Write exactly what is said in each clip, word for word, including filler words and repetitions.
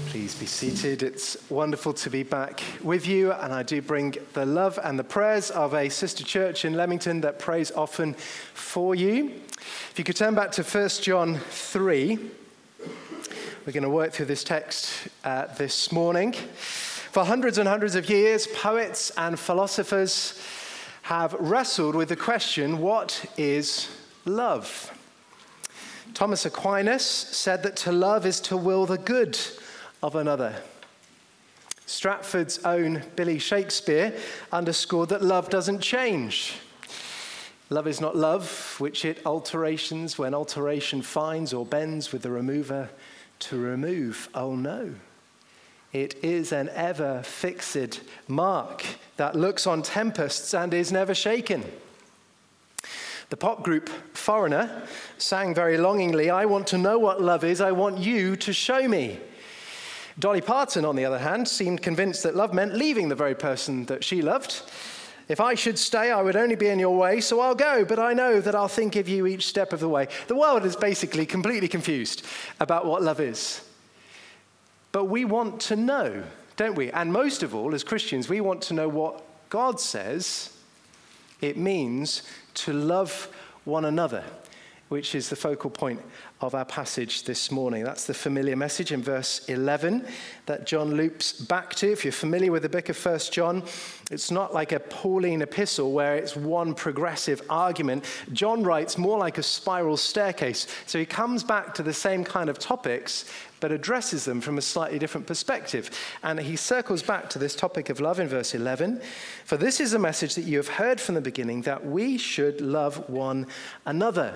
Please be seated. It's wonderful to be back with you, and I do bring the love and the prayers of a sister church in Leamington that prays often for you. If you could turn back to First John three, we're going to work through this text uh, this morning. For hundreds and hundreds of years, poets and philosophers have wrestled with the question, what is love? Thomas Aquinas said that to love is to will the good of another. Stratford's own Billy Shakespeare underscored that love doesn't change. Love is not love, which it alterations when alteration finds or bends with the remover to remove. Oh no. It is an ever fixed mark that looks on tempests and is never shaken. The pop group Foreigner sang very longingly, I want to know what love is, I want you to show me. Dolly Parton, on the other hand, seemed convinced that love meant leaving the very person that she loved. If I should stay, I would only be in your way, so I'll go, but I know that I'll think of you each step of the way. The world is basically completely confused about what love is. But we want to know, don't we? And most of all, as Christians, we want to know what God says it means to love one another, which is the focal point of our passage this morning. That's the familiar message in verse eleven that John loops back to. If you're familiar with the book of First John, it's not like a Pauline epistle where it's one progressive argument. John writes more like a spiral staircase. So he comes back to the same kind of topics, but addresses them from a slightly different perspective. And he circles back to this topic of love in verse eleven. For this is the message that you have heard from the beginning, that we should love one another.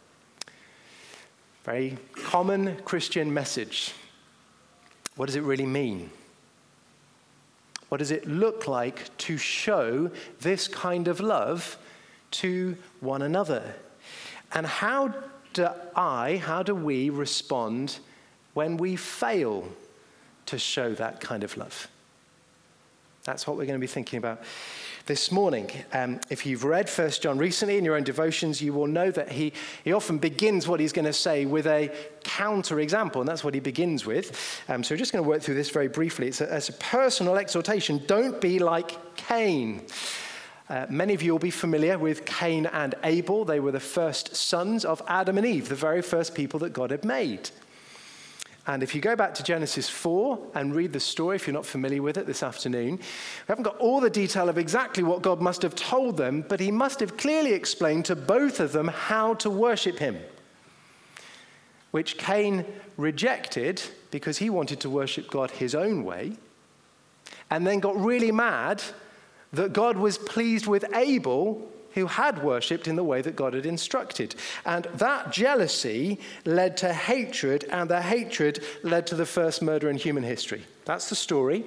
Very common Christian message. What does it really mean? What does it look like to show this kind of love to one another? And how do I, how do we respond when we fail to show that kind of love? That's what we're going to be thinking about this morning. Um, if you've read First John recently in your own devotions, you will know that he, he often begins what he's going to say with a counter example, and that's what he begins with. Um, so we're just going to work through this very briefly. It's a, it's a personal exhortation. Don't be like Cain. Uh, many of you will be familiar with Cain and Abel. They were the first sons of Adam and Eve, the very first people that God had made. And if you go back to Genesis four and read the story, if you're not familiar with it this afternoon, we haven't got all the detail of exactly what God must have told them, but he must have clearly explained to both of them how to worship him, which Cain rejected because he wanted to worship God his own way, and then got really mad that God was pleased with Abel, who had worshipped in the way that God had instructed. And that jealousy led to hatred, and the hatred led to the first murder in human history. That's the story.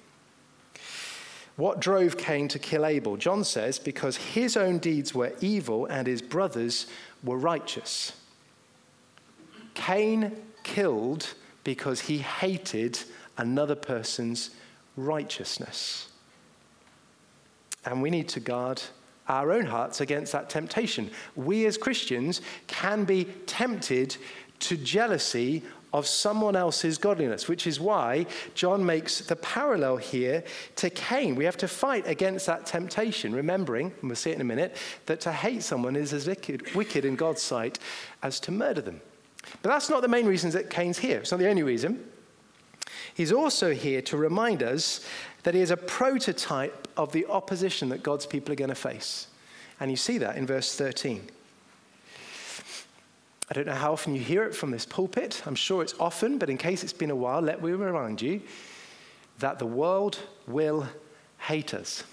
What drove Cain to kill Abel? John says, because his own deeds were evil and his brothers were righteous. Cain killed because he hated another person's righteousness. And we need to guard our own hearts against that temptation. We as Christians can be tempted to jealousy of someone else's godliness, which is why John makes the parallel here to Cain. We have to fight against that temptation, remembering, and we'll see it in a minute, that to hate someone is as wicked, wicked in God's sight as to murder them. But that's not the main reason that Cain's here. It's not the only reason. He's also here to remind us that he is a prototype of the opposition that God's people are going to face. And you see that in verse thirteen. I don't know how often you hear it from this pulpit. I'm sure it's often, but in case it's been a while, let me remind you that the world will hate us.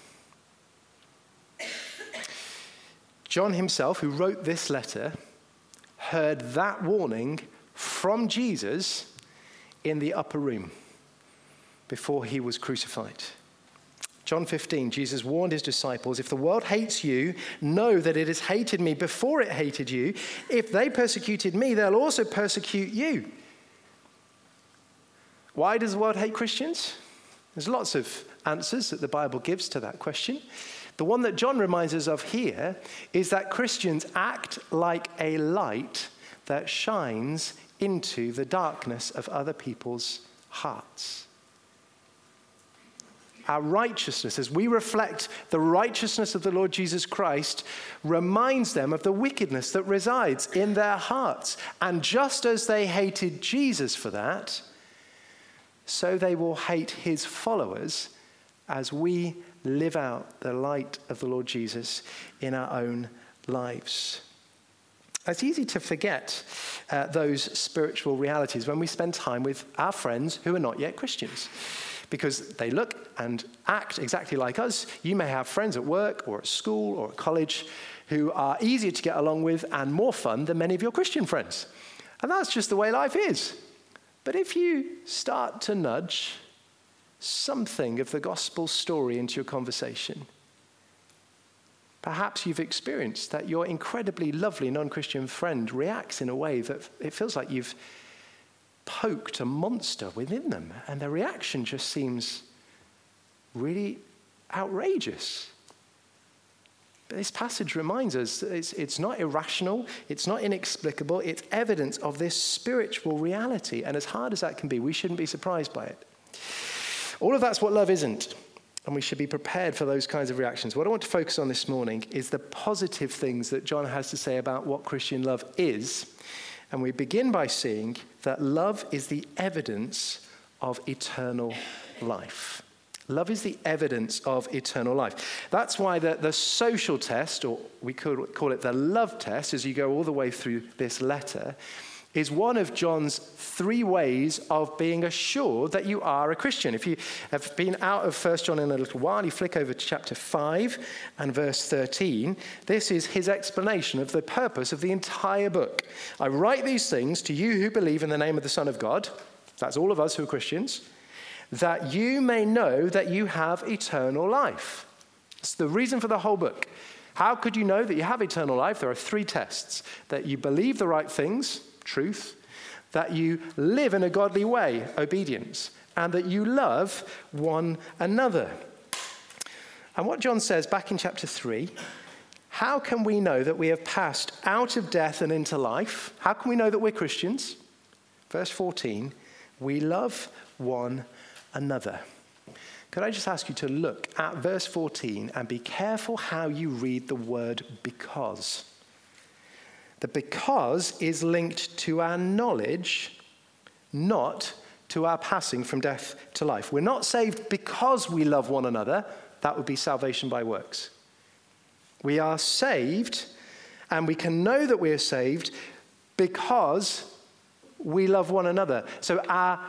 John himself, who wrote this letter, heard that warning from Jesus in the upper room before he was crucified. John fifteen, Jesus warned his disciples, if the world hates you, know that it has hated me before it hated you. If they persecuted me, they'll also persecute you. Why does the world hate Christians? There's lots of answers that the Bible gives to that question. The one that John reminds us of here is that Christians act like a light that shines into the darkness of other people's hearts. Our righteousness, as we reflect the righteousness of the Lord Jesus Christ, reminds them of the wickedness that resides in their hearts. And just as they hated Jesus for that, so they will hate his followers as we live out the light of the Lord Jesus in our own lives. It's easy to forget uh, those spiritual realities when we spend time with our friends who are not yet Christians, because they look and act exactly like us. You may have friends at work or at school or at college who are easier to get along with and more fun than many of your Christian friends. And that's just the way life is. But if you start to nudge something of the gospel story into your conversation, perhaps you've experienced that your incredibly lovely non-Christian friend reacts in a way that it feels like you've poked a monster within them, and their reaction just seems really outrageous. But this passage reminds us that it's, it's not irrational, it's not inexplicable, it's evidence of this spiritual reality, and as hard as that can be, we shouldn't be surprised by it. All of that's what love isn't. And we should be prepared for those kinds of reactions. What I want to focus on this morning is the positive things that John has to say about what Christian love is. And we begin by seeing that love is the evidence of eternal life. Love is the evidence of eternal life. That's why the, the social test, or we could call it the love test, as you go all the way through this letter, is one of John's three ways of being assured that you are a Christian. If you have been out of First John in a little while, you flick over to chapter five and verse thirteen. This is his explanation of the purpose of the entire book. I write these things to you who believe in the name of the Son of God, that's all of us who are Christians, that you may know that you have eternal life. It's the reason for the whole book. How could you know that you have eternal life? There are three tests: that you believe the right things, truth, that you live in a godly way, obedience, and that you love one another. And what John says back in chapter three, how can we know that we have passed out of death and into life? How can we know that we're Christians? Verse fourteen, we love one another. Could I just ask you to look at verse fourteen and be careful how you read the word because? The because is linked to our knowledge, not to our passing from death to life. We're not saved because we love one another. That would be salvation by works. We are saved, and we can know that we are saved because we love one another. So our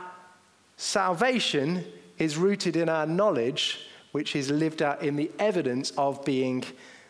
salvation is rooted in our knowledge, which is lived out in the evidence of being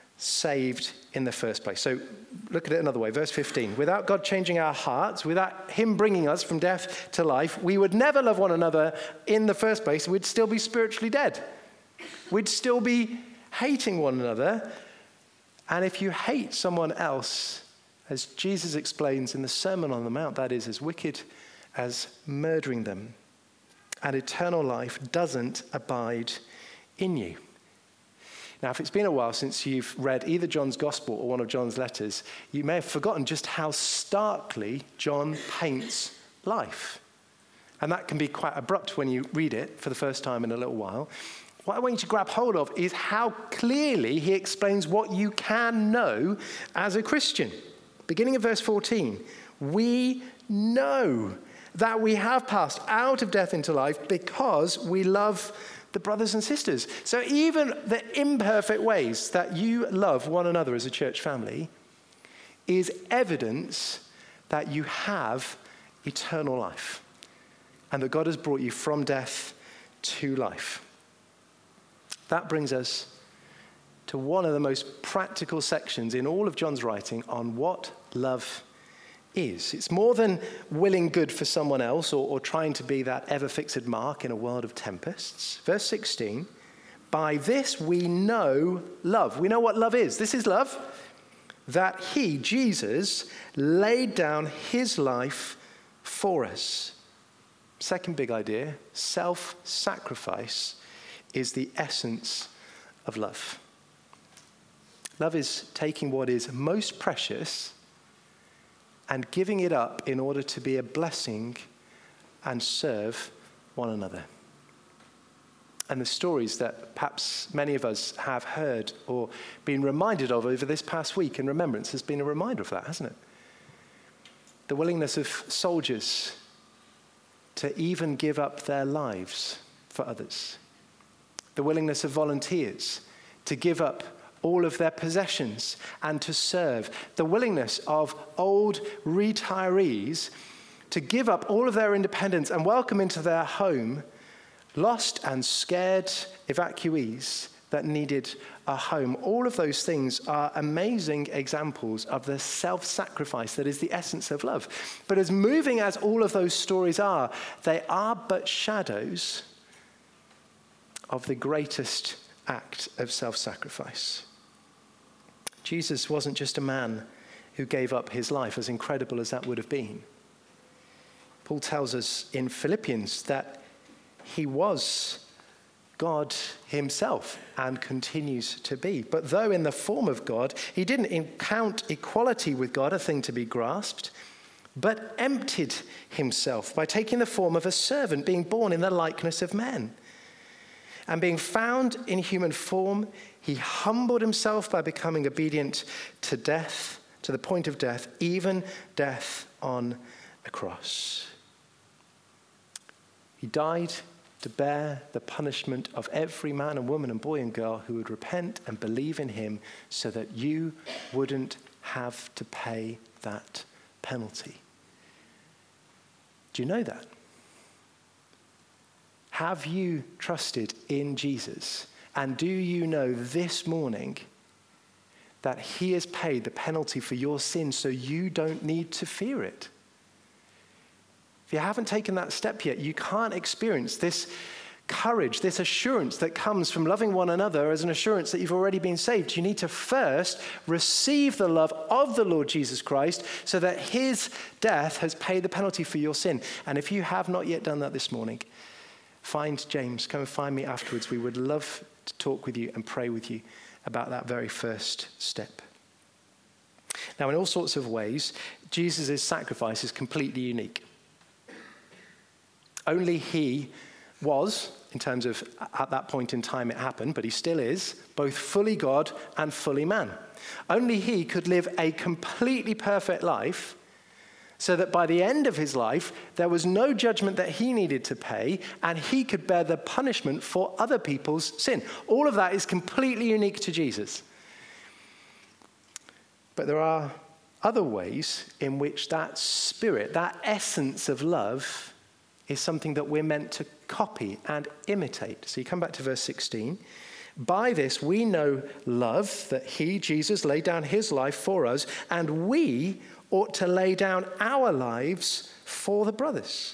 saved in the first place. So look at it another way. Verse fifteen. Without God changing our hearts, without him bringing us from death to life, we would never love one another in the first place. We'd still be spiritually dead. We'd still be hating one another. And if you hate someone else, as Jesus explains in the Sermon on the Mount, that is as wicked as murdering them. And eternal life doesn't abide in you. Now, if it's been a while since you've read either John's Gospel or one of John's letters, you may have forgotten just how starkly John paints life. And that can be quite abrupt when you read it for the first time in a little while. What I want you to grab hold of is how clearly he explains what you can know as a Christian. Beginning of verse fourteen, we know that we have passed out of death into life because we love the brothers and sisters. So even the imperfect ways that you love one another as a church family is evidence that you have eternal life and that God has brought you from death to life. That brings us to one of the most practical sections in all of John's writing on what love is. It's more than willing good for someone else or, or trying to be that ever-fixed mark in a world of tempests. Verse sixteen, by this we know love. We know what love is. This is love. That he, Jesus, laid down his life for us. Second big idea, self-sacrifice is the essence of love. Love is taking what is most precious and giving it up in order to be a blessing and serve one another. And the stories that perhaps many of us have heard or been reminded of over this past week in remembrance has been a reminder of that, hasn't it? The willingness of soldiers to even give up their lives for others. The willingness of volunteers to give up all of their possessions and to serve. The willingness of old retirees to give up all of their independence and welcome into their home lost and scared evacuees that needed a home. All of those things are amazing examples of the self-sacrifice that is the essence of love. But as moving as all of those stories are, they are but shadows of the greatest act of self-sacrifice. Jesus wasn't just a man who gave up his life, as incredible as that would have been. Paul tells us in Philippians that he was God himself and continues to be. But though in the form of God, he didn't count equality with God a thing to be grasped, but emptied himself by taking the form of a servant, being born in the likeness of men. And being found in human form, he humbled himself by becoming obedient to death, to the point of death, even death on a cross. He died to bear the punishment of every man and woman and boy and girl who would repent and believe in him so that you wouldn't have to pay that penalty. Do you know that? Have you trusted in Jesus? And do you know this morning that he has paid the penalty for your sin so you don't need to fear it? If you haven't taken that step yet, you can't experience this courage, this assurance that comes from loving one another as an assurance that you've already been saved. You need to first receive the love of the Lord Jesus Christ so that his death has paid the penalty for your sin. And if you have not yet done that this morning, find James. Come and find me afterwards. We would love to talk with you and pray with you about that very first step. Now, in all sorts of ways, Jesus' sacrifice is completely unique. Only he was, in terms of at that point in time it happened, but he still is, both fully God and fully man. Only he could live a completely perfect life so that by the end of his life, there was no judgment that he needed to pay, and he could bear the punishment for other people's sin. All of that is completely unique to Jesus. But there are other ways in which that spirit, that essence of love, is something that we're meant to copy and imitate. So you come back to verse sixteen. By this we know love, that he, Jesus, laid down his life for us, and we ought to lay down our lives for the brothers.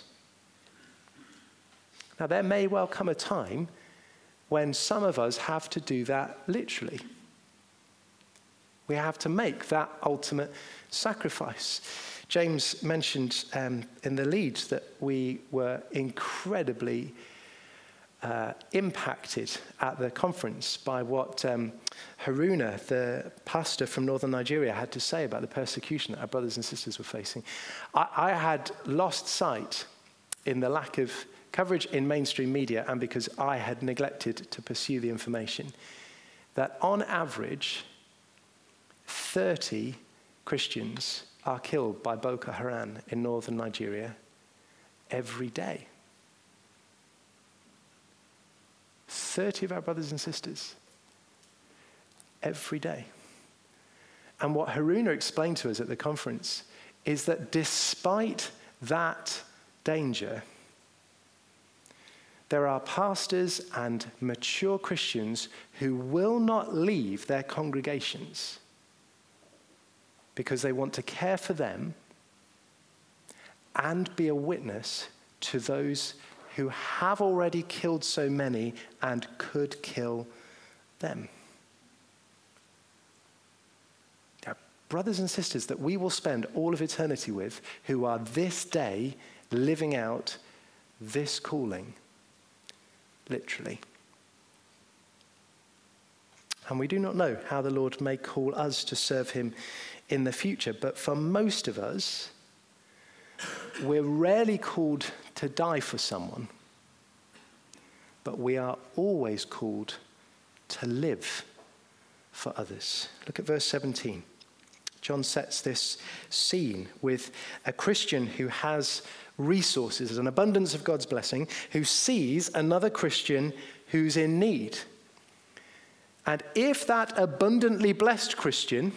Now there may well come a time when some of us have to do that literally. We have to make that ultimate sacrifice. James mentioned um, in the lead that we were incredibly uh, impacted at the conference by what um, Haruna, the pastor from northern Nigeria, had to say about the persecution that our brothers and sisters were facing. I, I had lost sight in the lack of coverage in mainstream media, and because I had neglected to pursue the information, that on average, thirty Christians are killed by Boko Haram in northern Nigeria every day. thirty of our brothers and sisters every day. And what Haruna explained to us at the conference is that despite that danger, there are pastors and mature Christians who will not leave their congregations because they want to care for them and be a witness to those who have already killed so many and could kill them. There are brothers and sisters that we will spend all of eternity with who are this day living out this calling, literally. And we do not know how the Lord may call us to serve him in the future, but for most of us, we're rarely called to die for someone. but we are always called to live for others. Look at verse seventeen. John sets this scene with a Christian who has resources, an abundance of God's blessing, who sees another Christian who's in need. And if that abundantly blessed Christian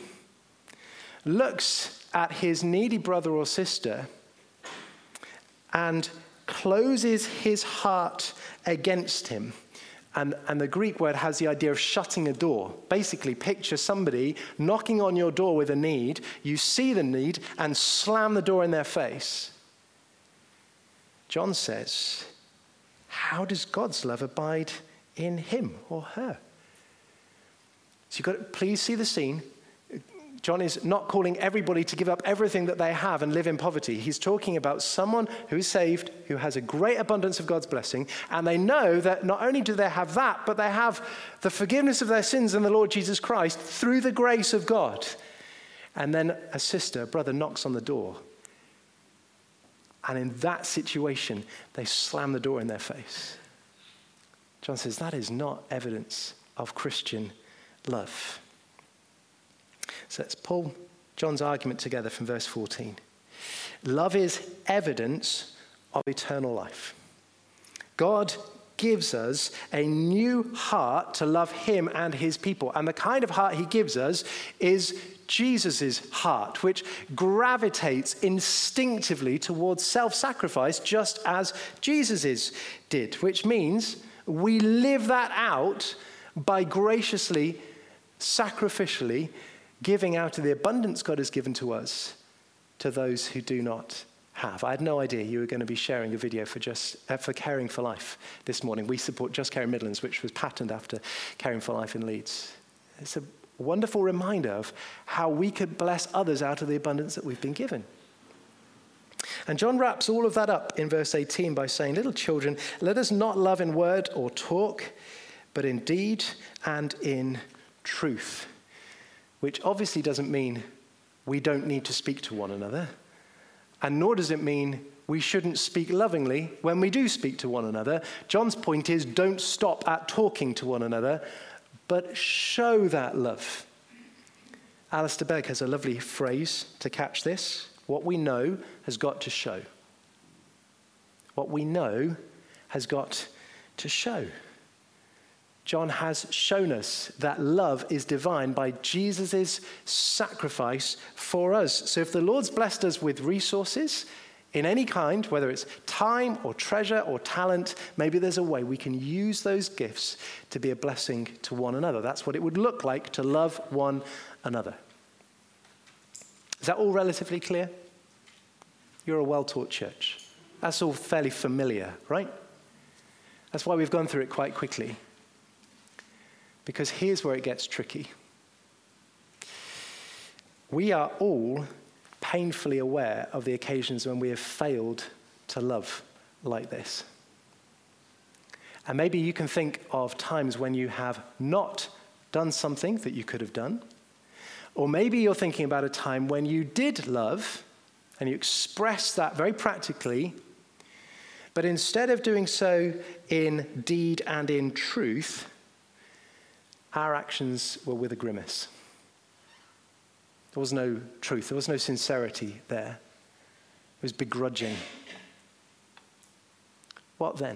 looks at his needy brother or sister and closes his heart against him, and, and the Greek word has the idea of shutting a door. Basically, picture somebody knocking on your door with a need, you see the need, and slam the door in their face. John says, how does God's love abide in him or her? So you've got to please see the scene. John is not calling everybody to give up everything that they have and live in poverty. He's talking about someone who's saved, who has a great abundance of God's blessing, and they know that not only do they have that, but they have the forgiveness of their sins in the Lord Jesus Christ through the grace of God. And then a sister, a brother knocks on the door. And in that situation, they slam the door in their face. John says that is not evidence of Christian love. So let's pull John's argument together from verse fourteen. Love is evidence of eternal life. God gives us a new heart to love him and his people. And the kind of heart he gives us is Jesus' heart, which gravitates instinctively towards self-sacrifice, just as Jesus's did, which means we live that out by graciously, sacrificially giving out of the abundance God has given to us to those who do not have. I had no idea you were going to be sharing a video for just uh, for Caring for Life this morning. We support Just Caring Midlands, which was patterned after Caring for Life in Leeds. It's a wonderful reminder of how we could bless others out of the abundance that we've been given. And John wraps all of that up in verse eighteen by saying, little children, let us not love in word or talk, but in deed and in truth. Which obviously doesn't mean we don't need to speak to one another. And nor does it mean we shouldn't speak lovingly when we do speak to one another. John's point is don't stop at talking to one another, but show that love. Alistair Begg has a lovely phrase to catch this. What we know has got to show. What we know has got to show. John has shown us that love is divine by Jesus' sacrifice for us. So if the Lord's blessed us with resources in any kind, whether it's time or treasure or talent, maybe there's a way we can use those gifts to be a blessing to one another. That's what it would look like to love one another. Is that all relatively clear? You're a well-taught church. That's all fairly familiar, right? That's why we've gone through it quite quickly. Because here's where it gets tricky. We are all painfully aware of the occasions when we have failed to love like this. And maybe you can think of times when you have not done something that you could have done. Or maybe you're thinking about a time when you did love and you expressed that very practically, but instead of doing so in deed and in truth, our actions were with a grimace. There was no truth. There was no sincerity there. It was begrudging. What then?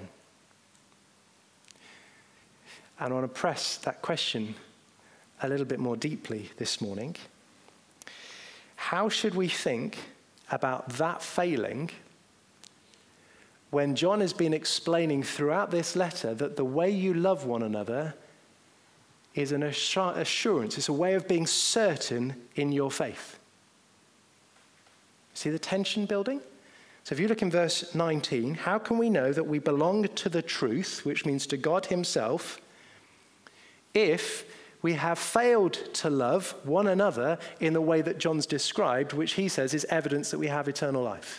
And I want to press that question a little bit more deeply this morning. How should we think about that failing when John has been explaining throughout this letter that the way you love one another is an assurance. It's a way of being certain in your faith. See the tension building? So if you look in verse nineteen, how can we know that we belong to the truth, which means to God himself, if we have failed to love one another in the way that John's described, which he says is evidence that we have eternal life?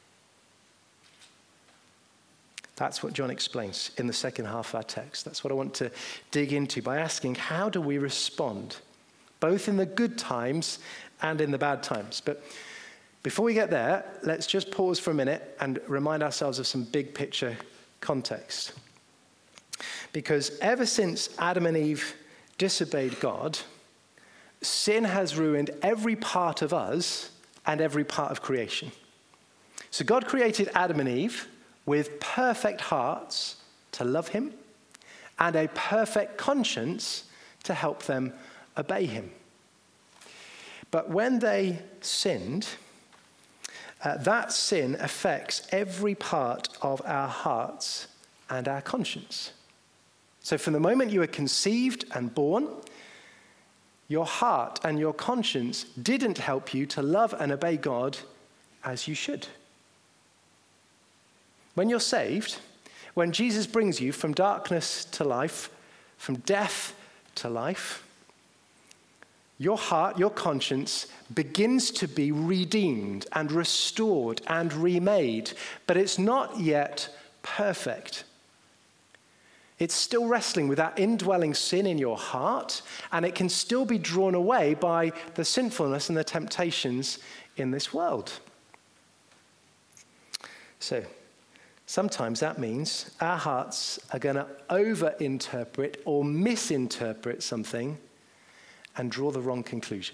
That's what John explains in the second half of our text. That's what I want to dig into by asking, how do we respond, both in the good times and in the bad times? But before we get there, let's just pause for a minute and remind ourselves of some big picture context. Because ever since Adam and Eve disobeyed God, sin has ruined every part of us and every part of creation. So God created Adam and Eve with perfect hearts to love him and a perfect conscience to help them obey him. But when they sinned, uh, that sin affects every part of our hearts and our conscience. So from the moment you were conceived and born, your heart and your conscience didn't help you to love and obey God as you should. When you're saved, when Jesus brings you from darkness to life, from death to life, your heart, your conscience begins to be redeemed and restored and remade, but it's not yet perfect. It's still wrestling with that indwelling sin in your heart, and it can still be drawn away by the sinfulness and the temptations in this world. So, sometimes that means our hearts are going to overinterpret or misinterpret something and draw the wrong conclusion.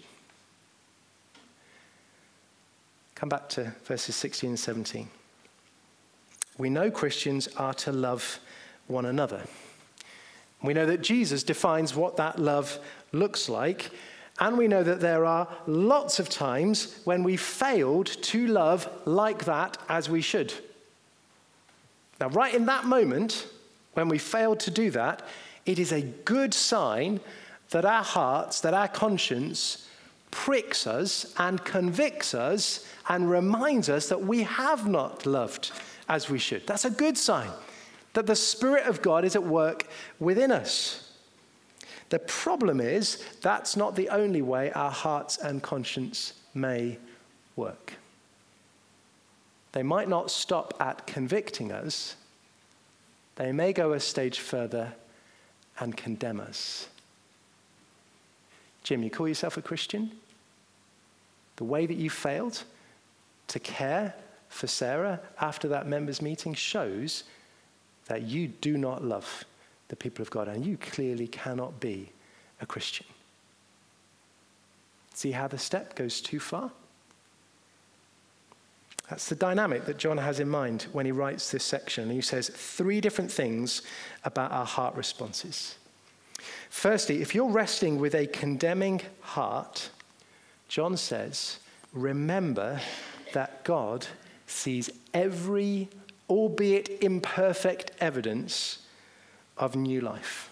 Come back to verses sixteen and seventeen. We know Christians are to love one another. We know that Jesus defines what that love looks like, and we know that there are lots of times when we failed to love like that as we should. Now, right in that moment, when we failed to do that, it is a good sign that our hearts, that our conscience pricks us and convicts us and reminds us that we have not loved as we should. That's a good sign that the Spirit of God is at work within us. The problem is that's not the only way our hearts and conscience may work. They might not stop at convicting us. They may go a stage further and condemn us. Jim, you call yourself a Christian? The way that you failed to care for Sarah after that members' meeting shows that you do not love the people of God, and you clearly cannot be a Christian. See how the step goes too far? That's the dynamic that John has in mind when he writes this section. He says three different things about our heart responses. Firstly, if you're wrestling with a condemning heart, John says, remember that God sees every, albeit imperfect, evidence of new life.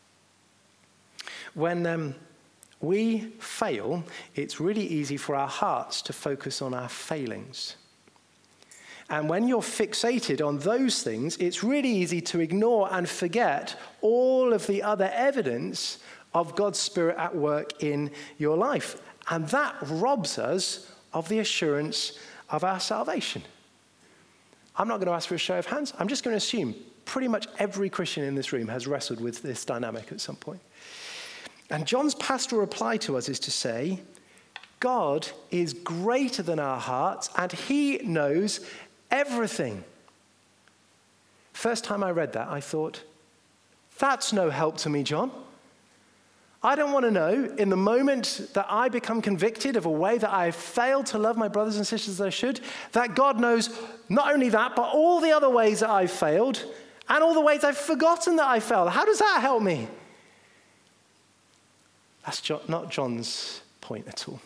When um, we fail, it's really easy for our hearts to focus on our failings. And when you're fixated on those things, it's really easy to ignore and forget all of the other evidence of God's Spirit at work in your life. And that robs us of the assurance of our salvation. I'm not going to ask for a show of hands. I'm just going to assume pretty much every Christian in this room has wrestled with this dynamic at some point. And John's pastoral reply to us is to say, God is greater than our hearts, and he knows everything. First time I read that, I thought, that's no help to me, John. I don't want to know in the moment that I become convicted of a way that I failed to love my brothers and sisters as I should, that God knows not only that, but all the other ways that I've failed and all the ways I've forgotten that I failed. How does that help me? That's not John's point at all.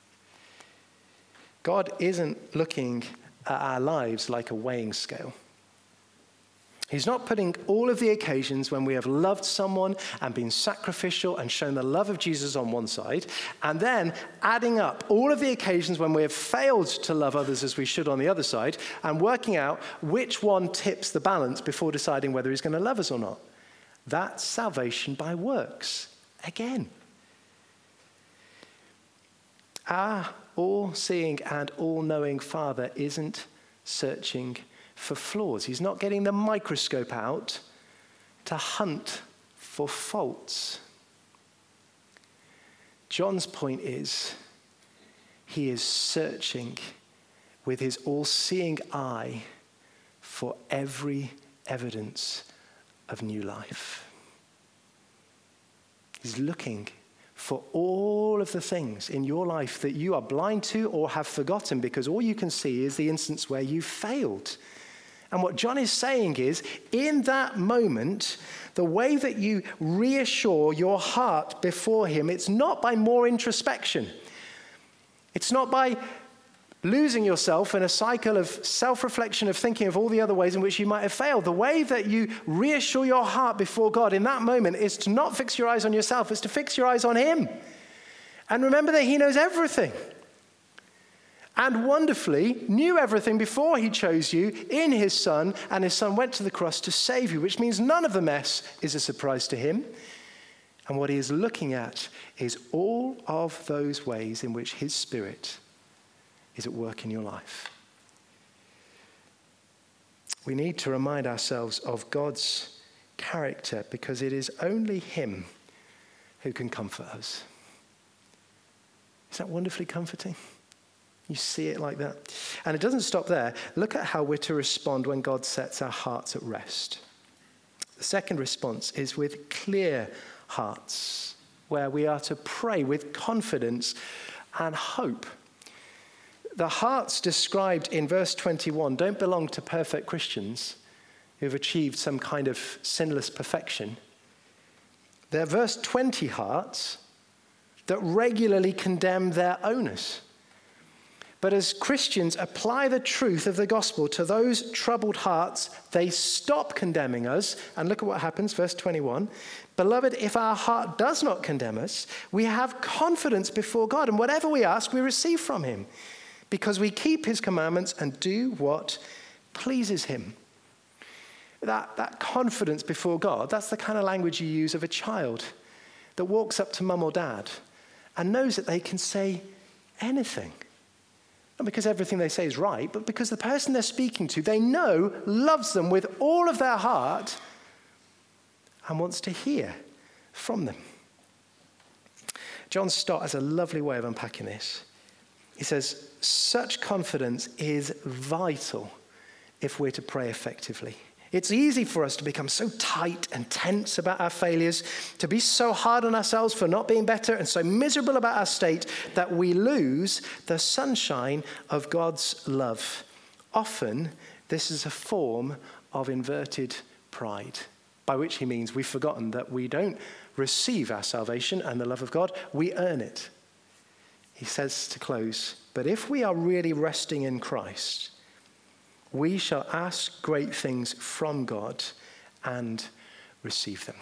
God isn't looking at our lives like a weighing scale. He's not putting all of the occasions when we have loved someone and been sacrificial and shown the love of Jesus on one side, and then adding up all of the occasions when we have failed to love others as we should on the other side, and working out which one tips the balance before deciding whether he's going to love us or not. That's salvation by works. Again. Our all-seeing and all-knowing Father isn't searching for flaws. He's not getting the microscope out to hunt for faults. John's point is, he is searching with his all-seeing eye for every evidence of new life. He's looking for all of the things in your life that you are blind to or have forgotten, because all you can see is the instance where you failed. And what John is saying is, in that moment, the way that you reassure your heart before him, it's not by more introspection. It's not by losing yourself in a cycle of self-reflection, of thinking of all the other ways in which you might have failed. The way that you reassure your heart before God in that moment is to not fix your eyes on yourself, it's to fix your eyes on him. And remember that he knows everything. And wonderfully knew everything before he chose you in his son, and his son went to the cross to save you, which means none of the mess is a surprise to him. And what he is looking at is all of those ways in which his Spirit is at work in your life. We need to remind ourselves of God's character, because it is only him who can comfort us. Is that wonderfully comforting? You see it like that. And it doesn't stop there. Look at how we're to respond when God sets our hearts at rest. The second response is with clear hearts, where we are to pray with confidence and hope. The hearts described in verse twenty-one don't belong to perfect Christians who've achieved some kind of sinless perfection. They're verse twenty hearts that regularly condemn their owners. But as Christians apply the truth of the gospel to those troubled hearts, they stop condemning us. And look at what happens, verse twenty-one. Beloved, if our heart does not condemn us, we have confidence before God, and whatever we ask, we receive from him, because we keep his commandments and do what pleases him. That, that confidence before God, that's the kind of language you use of a child that walks up to mum or dad and knows that they can say anything. Not because everything they say is right, but because the person they're speaking to, they know, loves them with all of their heart and wants to hear from them. John Stott has a lovely way of unpacking this. He says, such confidence is vital if we're to pray effectively. It's easy for us to become so tight and tense about our failures, to be so hard on ourselves for not being better, and so miserable about our state that we lose the sunshine of God's love. Often, this is a form of inverted pride, by which he means we've forgotten that we don't receive our salvation and the love of God, we earn it. He says to close, but if we are really resting in Christ, we shall ask great things from God and receive them.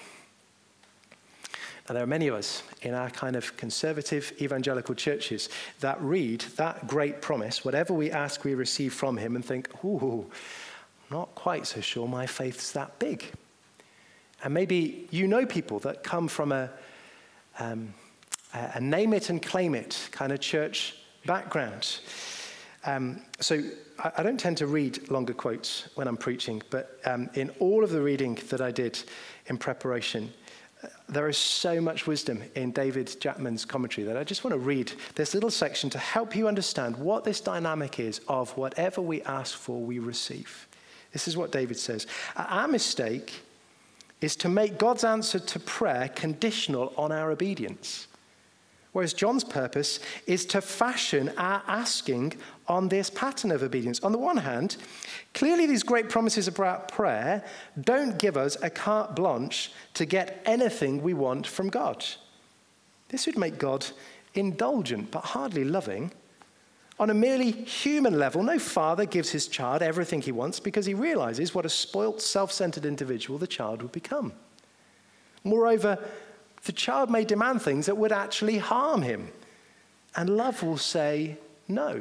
Now, there are many of us in our kind of conservative evangelical churches that read that great promise, whatever we ask, we receive from him, and think, ooh, not quite so sure my faith's that big. And maybe you know people that come from a, um, a name it and claim it kind of church background. Um, so I, I don't tend to read longer quotes when I'm preaching, but um, in all of the reading that I did in preparation, uh, there is so much wisdom in David Chapman's commentary that I just want to read this little section to help you understand what this dynamic is of whatever we ask for, we receive. This is what David says. Our mistake is to make God's answer to prayer conditional on our obedience. Whereas John's purpose is to fashion our asking on this pattern of obedience. On the one hand, clearly these great promises about prayer don't give us a carte blanche to get anything we want from God. This would make God indulgent but hardly loving. On a merely human level, no father gives his child everything he wants because he realizes what a spoilt, self-centered individual the child would become. Moreover, the child may demand things that would actually harm him, and love will say no.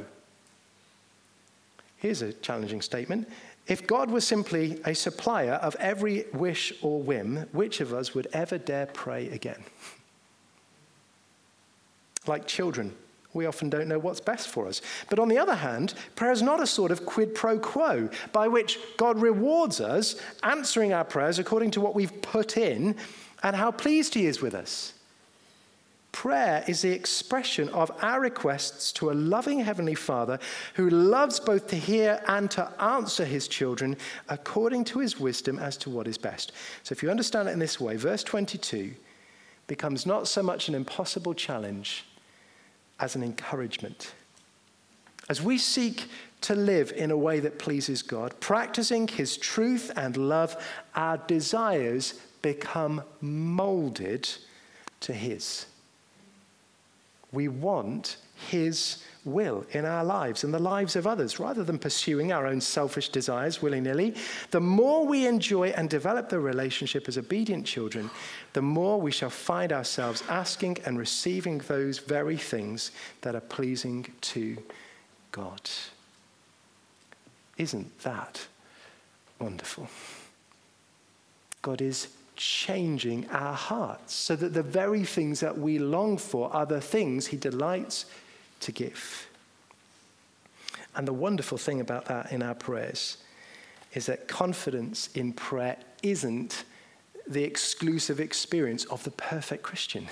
Here's a challenging statement. If God were simply a supplier of every wish or whim, which of us would ever dare pray again? Like children, we often don't know what's best for us. But on the other hand, prayer is not a sort of quid pro quo by which God rewards us answering our prayers according to what we've put in and how pleased he is with us. Prayer is the expression of our requests to a loving Heavenly Father who loves both to hear and to answer his children according to his wisdom as to what is best. So if you understand it in this way, verse twenty-two becomes not so much an impossible challenge as an encouragement. As we seek to live in a way that pleases God, practicing his truth and love, our desires become molded to his. We want his will in our lives and the lives of others, rather than pursuing our own selfish desires willy-nilly. The more we enjoy and develop the relationship as obedient children, the more we shall find ourselves asking and receiving those very things that are pleasing to God. Isn't that wonderful? God is changing our hearts so that the very things that we long for are the things he delights to give. And the wonderful thing about that in our prayers is that confidence in prayer isn't the exclusive experience of the perfect Christian.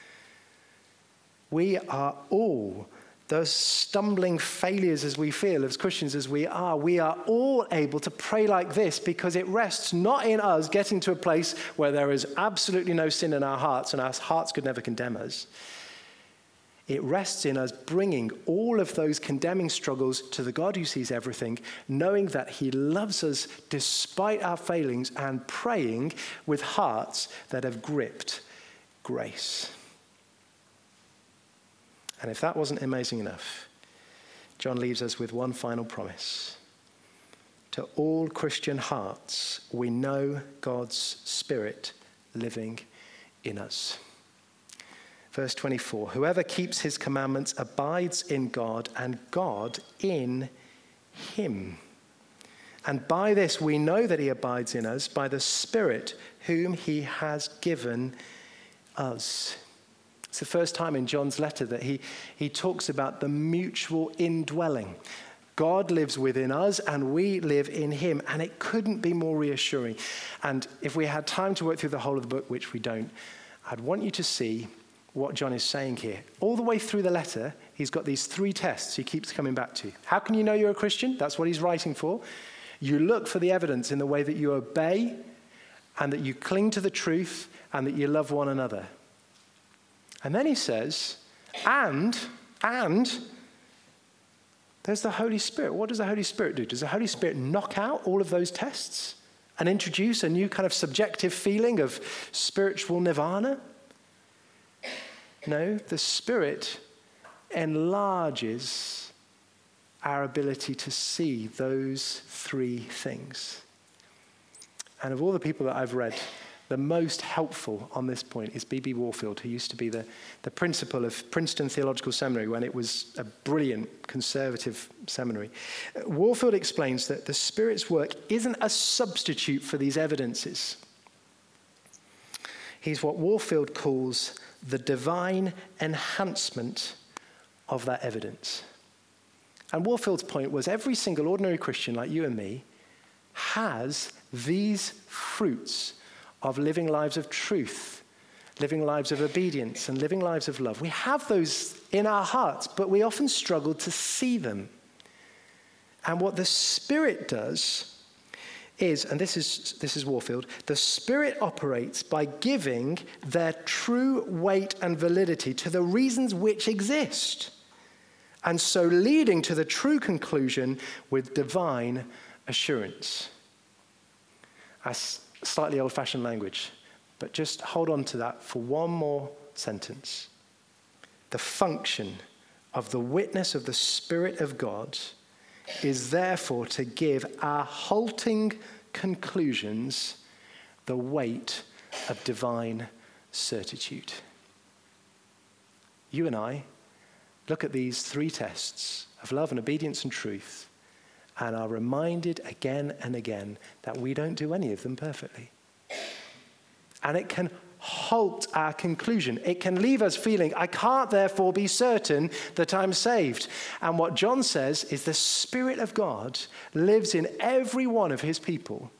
We are all, those stumbling failures as we feel, as Christians as we are, we are all able to pray like this because it rests not in us getting to a place where there is absolutely no sin in our hearts and our hearts could never condemn us. It rests in us bringing all of those condemning struggles to the God who sees everything, knowing that he loves us despite our failings, and praying with hearts that have gripped grace. And if that wasn't amazing enough, John leaves us with one final promise. To all Christian hearts, we know God's Spirit living in us. Verse twenty-four, whoever keeps his commandments abides in God, and God in him. And by this we know that he abides in us, by the Spirit whom he has given us. It's the first time in John's letter that he, he talks about the mutual indwelling. God lives within us and we live in him, and it couldn't be more reassuring. And if we had time to work through the whole of the book, which we don't, I'd want you to see what John is saying here. All the way through the letter, he's got these three tests he keeps coming back to. How can you know you're a Christian? That's what he's writing for. You look for the evidence in the way that you obey and that you cling to the truth and that you love one another. And then he says, and, and, there's the Holy Spirit. What does the Holy Spirit do? Does the Holy Spirit knock out all of those tests and introduce a new kind of subjective feeling of spiritual nirvana? No, the Spirit enlarges our ability to see those three things. And of all the people that I've read, the most helpful on this point is B B Warfield, who used to be the, the principal of Princeton Theological Seminary when it was a brilliant conservative seminary. Warfield explains that the Spirit's work isn't a substitute for these evidences. He's what Warfield calls the divine enhancement of that evidence. And Warfield's point was every single ordinary Christian like you and me has these fruits of living lives of truth, living lives of obedience, and living lives of love. We have those in our hearts, but we often struggle to see them. And what the Spirit does is, and this is this is Warfield, the Spirit operates by giving their true weight and validity to the reasons which exist, and so leading to the true conclusion with divine assurance. That's slightly old-fashioned language, but just hold on to that for one more sentence. The function of the witness of the Spirit of God is therefore to give our halting conclusions the weight of divine certitude. You and I look at these three tests of love and obedience and truth and are reminded again and again that we don't do any of them perfectly. And it can halt our conclusion. It can leave us feeling, I can't therefore be certain that I'm saved. And what John says is the Spirit of God lives in every one of his people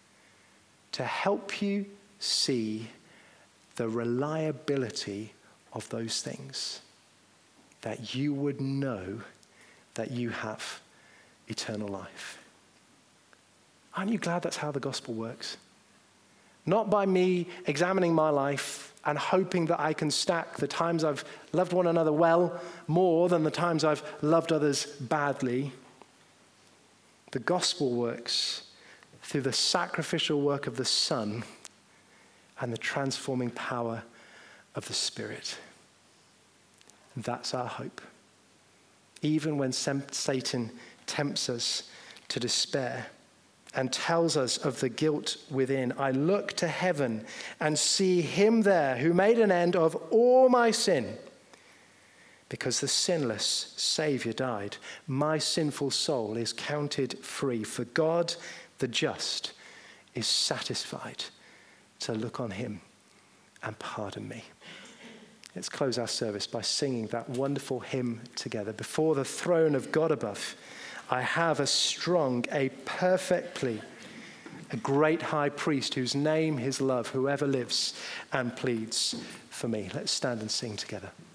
to help you see the reliability of those things, that you would know that you have eternal life. Aren't you glad that's how the gospel works? Not by me examining my life and hoping that I can stack the times I've loved one another well more than the times I've loved others badly. The gospel works through the sacrificial work of the Son and the transforming power of the Spirit. That's our hope. Even when Satan tempts us to despair and tells us of the guilt within, I look to heaven and see him there who made an end of all my sin. Because the sinless Savior died, my sinful soul is counted free. For God, the just, is satisfied to look on him and pardon me. Let's close our service by singing that wonderful hymn together. Before the throne of God above, I have a strong, a perfect plea, a great high priest whose name is love, whoever lives and pleads for me. Let's stand and sing together.